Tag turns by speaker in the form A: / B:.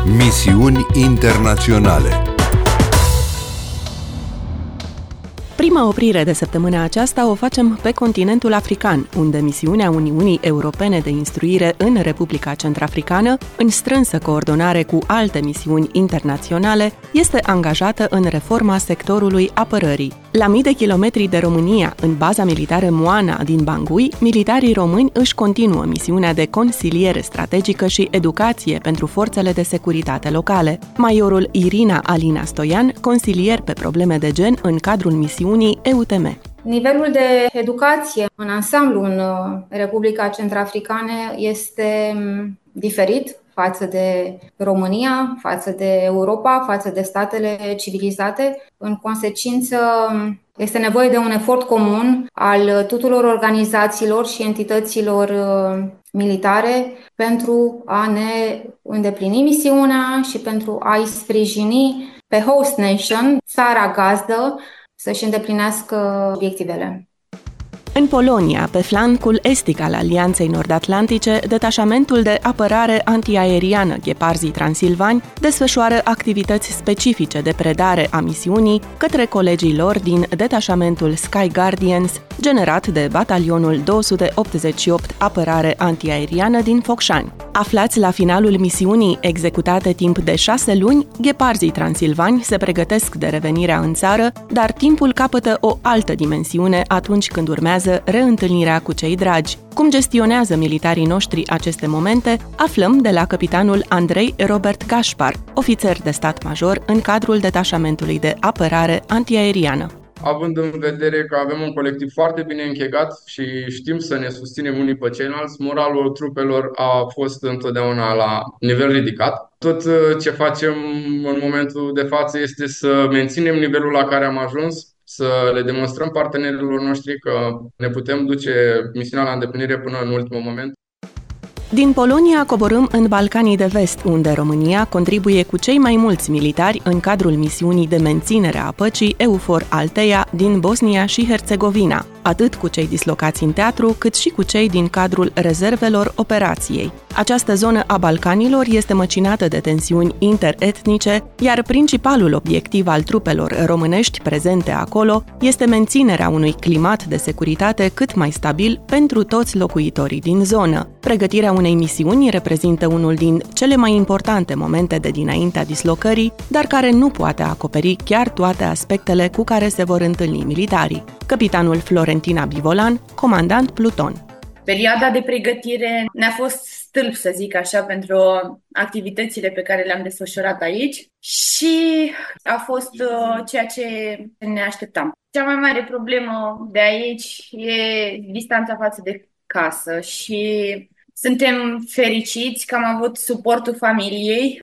A: Misiuni internaționale.
B: Prima oprire de săptămâna aceasta o facem pe continentul african, unde misiunea Uniunii Europene de Instruire în Republica Centrafricană, în strânsă coordonare cu alte misiuni internaționale, este angajată în reforma sectorului apărării. La mii de kilometri de România, în baza militară Moana din Bangui, militarii români își continuă misiunea de consiliere strategică și educație pentru forțele de securitate locale. Majorul Irina Alina Stoian, consilier pe probleme de gen în cadrul misiunii EUTM.
C: Nivelul de educație în ansamblu în Republica Centrafricană este diferit față de România, față de Europa, față de statele civilizate. În consecință, este nevoie de un efort comun al tuturor organizațiilor și entităților militare pentru a ne îndeplini misiunea și pentru a-i sprijini pe host nation, țara gazdă, să-și îndeplinească obiectivele.
B: În Polonia, pe flancul estic al Alianței Nord-Atlantice, detașamentul de apărare antiaeriană Gheparzii Transilvani desfășoară activități specifice de predare a misiunii către colegii lor din detașamentul Sky Guardians, generat de batalionul 288 Apărare Antiaeriană din Focșani. Aflați la finalul misiunii, executate timp de 6 luni, Gheparzii Transilvani se pregătesc de revenirea în țară, dar timpul capătă o altă dimensiune atunci când urmează reîntâlnirea cu cei dragi. Cum gestionează militarii noștri aceste momente, aflăm de la capitanul Andrei Robert Gașpar, ofițer de stat major în cadrul detașamentului de apărare antiaeriană.
D: Având în vedere că avem un colectiv foarte bine închegat și știm să ne susținem unii pe ceilalți, moralul trupelor a fost întotdeauna la nivel ridicat. Tot ce facem în momentul de față este să menținem nivelul la care am ajuns, să le demonstrăm partenerilor noștri că ne putem duce misiunea la îndeplinire până în ultimul moment.
B: Din Polonia coborâm în Balcanii de Vest, unde România contribuie cu cei mai mulți militari în cadrul misiunii de menținere a păcii EUFOR Althea din Bosnia și Herțegovina, atât cu cei dislocați în teatru, cât și cu cei din cadrul rezervelor operației. Această zonă a Balcanilor este măcinată de tensiuni interetnice, iar principalul obiectiv al trupelor românești prezente acolo este menținerea unui climat de securitate cât mai stabil pentru toți locuitorii din zonă. Pregătirea unei misiuni reprezintă unul din cele mai importante momente de dinaintea dislocării, dar care nu poate acoperi chiar toate aspectele cu care se vor întâlni militarii. Capitanul Florentina Bivolan, comandant pluton.
E: Perioada de pregătire ne-a fost stâlp, să zic așa, pentru activitățile pe care le-am desfășurat aici și a fost ceea ce ne așteptam. Cea mai mare problemă de aici e distanța față de casă și suntem fericiți că am avut suportul familiei